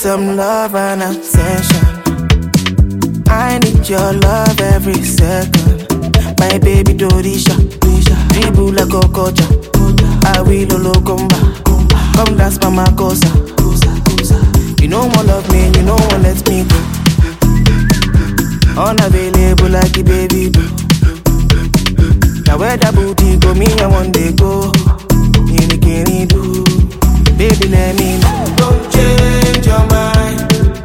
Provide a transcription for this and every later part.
some love and attention. I need your love every second. My baby Dorisha, dribble like a coach. I will locomba. Come dance by my cosa. You know one love me, you know one let me go. Unavailable like the baby do. Now where that booty go, me I one day go. In the candy do. Baby let me know. Don't change your mind.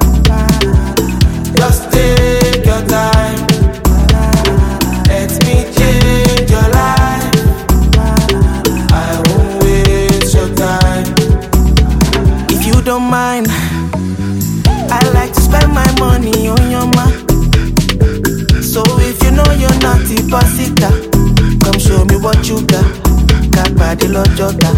Just take your time. Let me change your life. I won't waste your time. If you don't mind, I like to spend my money on your man. So if you know you're not a pasita, come show me what you got. Got body lojota.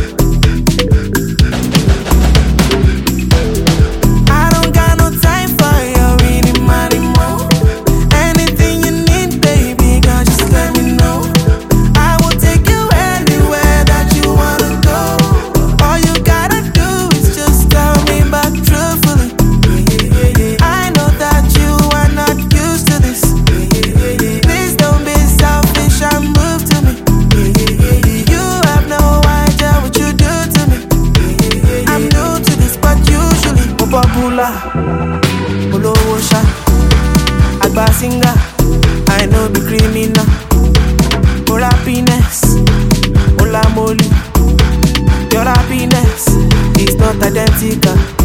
I don't got no time for your really money more. Anything you need, baby, girl, just let me know. I will take you anywhere that you wanna go. All you gotta do is just tell me back truthfully. I know that you are not used to this. Please don't be selfish and move to me. You have no idea what you do to me. I'm new to this, but usually I'm popular. Olowo sha, agba singer. I know be criminal. For happiness, ola moli. Your happiness is not identical.